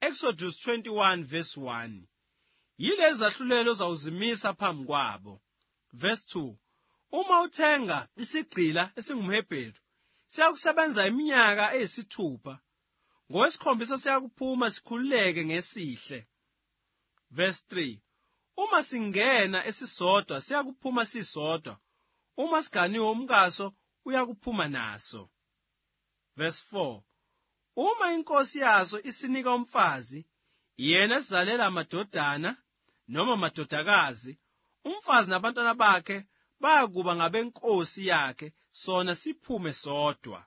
Exodus 21 verse 1. Yilezi zahlulelo zawuzimisa phambi kwabo. Verse 2. Uma uthenga isigqila esingumHebheru, siyakusebenza iminyaka eyisithupha. Ngowesikhombisa siyakuphuma sikhululeke ngesihle. Verse 3. Uma singena esisodwa siyakuphuma sisodwa. Uma siganiwe umkaso uyakuphuma naso. Verse 4. Uma inkosi yaso isinika umfazi, yena esizalela amadodana noma amadodakazi, umfazi nabantwana bakhe bayakuba ngabenkosi yakhe, sona siphume sodwa.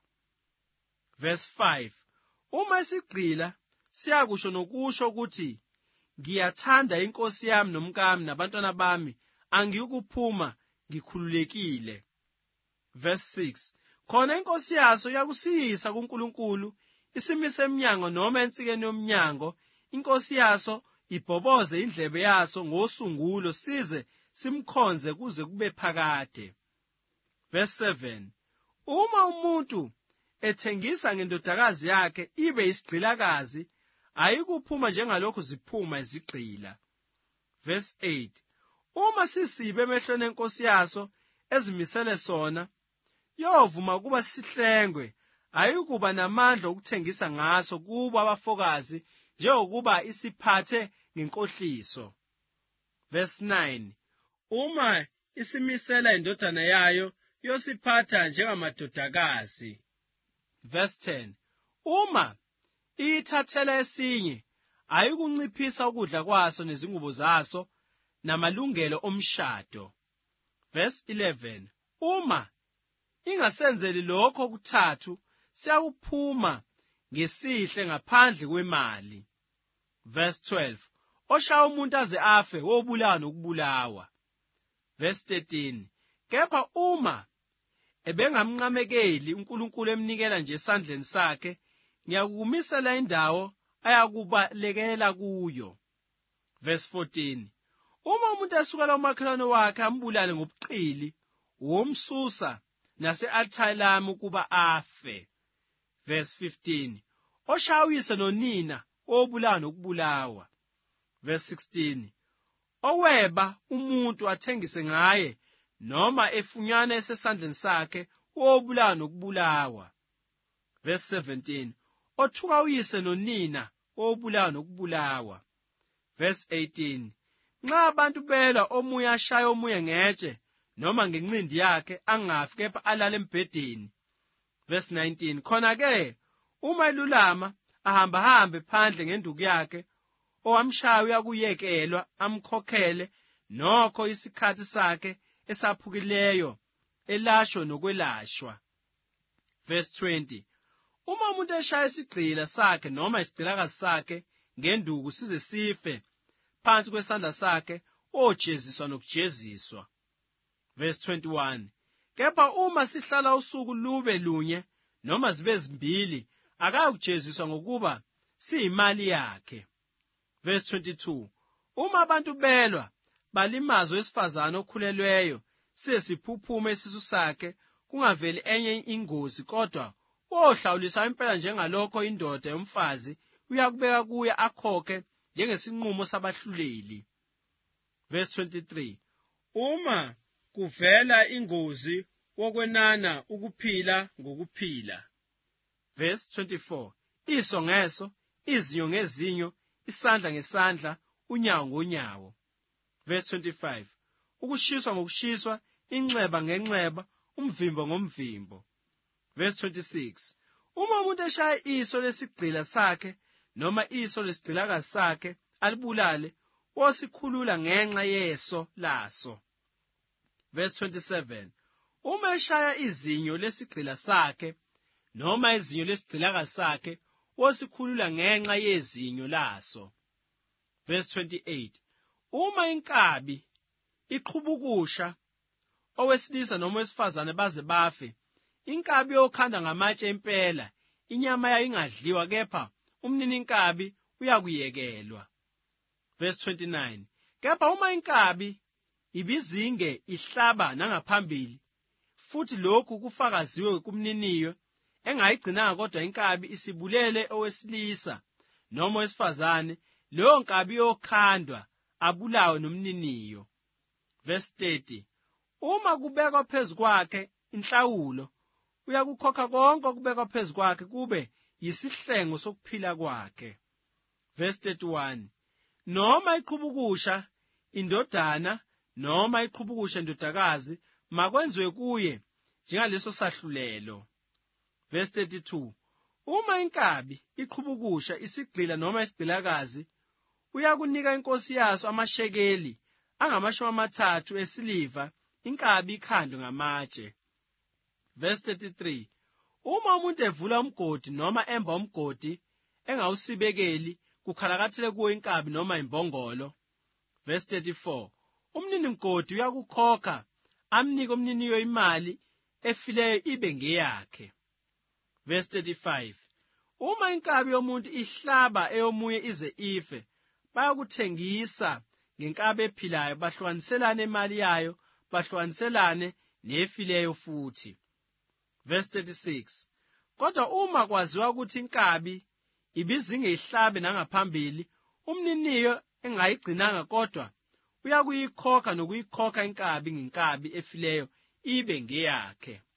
Verse 5. Uma isigqila siyakusho nokusho ukuthi, ngiyathanda inkosi yami nomkami nabantwana bami, angiyikuphuma ngikhululekile. Verse 6. Khona inkosi yaso yakusiyisa kuNkulunkulu, isimise eminyango noma ensikeni yomnyango, inkosi yaso ibhoboze indlebe yaso ngosungulo size simkhonze kuze kube phakade. Verse 7. Uma umuntu ethengisa ngendodakazi yakhe ibe isigqilakazi, ayikuphuma njengalokhu ziphuma izigqila. Verse 8. Uma sisibe emehlweni enkosi yaso ezimisele sona, yovuma kuba sihlengwe, ayikuba namandla okuthengisa ngaso kubo abafokazi njengokuba isiphathe ngenkohliso. Verse 9. Uma isimisela indodana yayo, yosiphatha njengamadodakazi. Verse 10. Uma iyithathela esinye, ayikunciphisa ukudla kwaso nezingubo zaso namalungelo omshado. Verse 11. Uma ingasenzeli lokho kuthathu, siyakuphuma ngesihle ngaphandle kwemali. Verse 12. Oshaya umuntu aze afe wobulawa nokubulawa. Verse 13. Kepha uma ebengamnqamekeli uNkulunkulu emnikela nje esandleni sakhe, ngiyakumisela indawo ayakubalekela kuyo. Verse 14. Uma umuntu esukela umakhelwane wakhe ambulale ngobuqili, womsusa nase-althare lami ukuba afe. Verse 15. Oshaya uyise nonina wobulawa nokubulawa. Verse 16. Oweba umuntu athengise ngaye noma efunyana esesandleni sakhe wobulawa nokubulawa. Verse 17. Othuka uyise nonina wobulawa nokubulawa. Verse 18. Nxa abantu belwa omunye ashaya omunye ngetshe noma ngenqindi yakhe angafi kepha alale embhedeni. Verse 19. Khona-ke uma elulama ahambe phandle ngenduku yakhe, owamshaya uyakuyekelwa amkhokhele nokho isikhathi sakhe esaphukileyo elashwe nokwelashwa. Verse 20. Uma umuntu eshaya isigqila sakhe noma isigqilakazi sakhe ngenduku size sife phansi kwesandla sakhe, ojeziswa nokujeziswa. Verse 21. Kepha uma sihlala usuku lube lunye noma zibe zimbili, akayokujeziswa ngokuba siyimali yakhe. Verse 22. Uma abantu belwa balimazo wesifazane okhulelweyo, siye siphuphume isisu sakhe, kungaveli enye ingozi, kodwa ohlawulisa impela njengalokho indoda yomfazi uyakubeka kuye akhokhe njengesinqumo sabahluleli. Verse 23. Uma kuvela ingozi wokwenana ukuphila ngokuphila. Verse 24. Iso ngeso, izinyo ngezinyo, isandla ngesandla, unyawo ngonyawo. Verse 25. Ukushiswa ngokushiswa, inxeba ngenxeba, umvimbo ngomvimbo. Verse 26. Uma umuntu eshaya iso lesigqila sakhe noma iso lesigqilakazi sakhe alibulale, wosikhulula ngenxa yeso laso. Verse 27. Uma eshaya izinyo lesigqila sakhe noma izinyo lesigqilakazi sakhe, wosikhulula ngenxa yezinyo laso. Verse 28. Uma inkabi iqhubukusha owesilisa noma owesifazane baze bafe, inkabi yokhanda ngamatshe impela, inyama yayo ingadliwa, kepha umnini inkabi uyakuyekelwa. Verse 29. Kepha uma inkabi ibizinge ihlaba nangaphambili, futhi lokhu kufakaziwe kumniniyo, engayigcinanga kodwa inkabi isibulele owesilisa noma owesifazane, leyo nkabi yokhandwa abulawe nomniniyo. Verse 30. Uma kubekwa phezu kwakhe inhlawulo, uyakukhokha konke okubekwa phezu kwakhe kube yisihlengo sokuphila kwakhe. Verse 31. Noma iqhubukusha indodana noma iqhubukusha indodakazi makwenziwe kuye njengaleso sahlulelo. Verse 32. Uma inkabi iqhubukusha isigqila noma isigqilakazi, uyakunika inkosi yaso amashekeli angu-30 esiliva, inkabi ikhandwe ngamatshe. Verse 33. Uma umuntu evula umgodi noma emba umgodi engawusibekeli kukhalakathele kuwo inkabi noma imbongolo. Verse 34. Umninimgodi uyakukhokha amnike umniniyo imali efileyo ibe ngeyakhe. Verse 35. Uma inkabi yomuntu ihlaba eyomunye ize ife, bayakuthengisa ngenkabi ephilayo, bahlukaniselane imali yayo, bahlukaniselane nefileyo futhi. Verse 36. Kodwa uma kwaziwa ukuthi inkabi ibizingeyihlabe nangaphambili, umniniyo engayigcinanga kodwa uyakuyikhokha nokuyikhokha inkabi ngenkabi efileyo ibe ngeyakhe.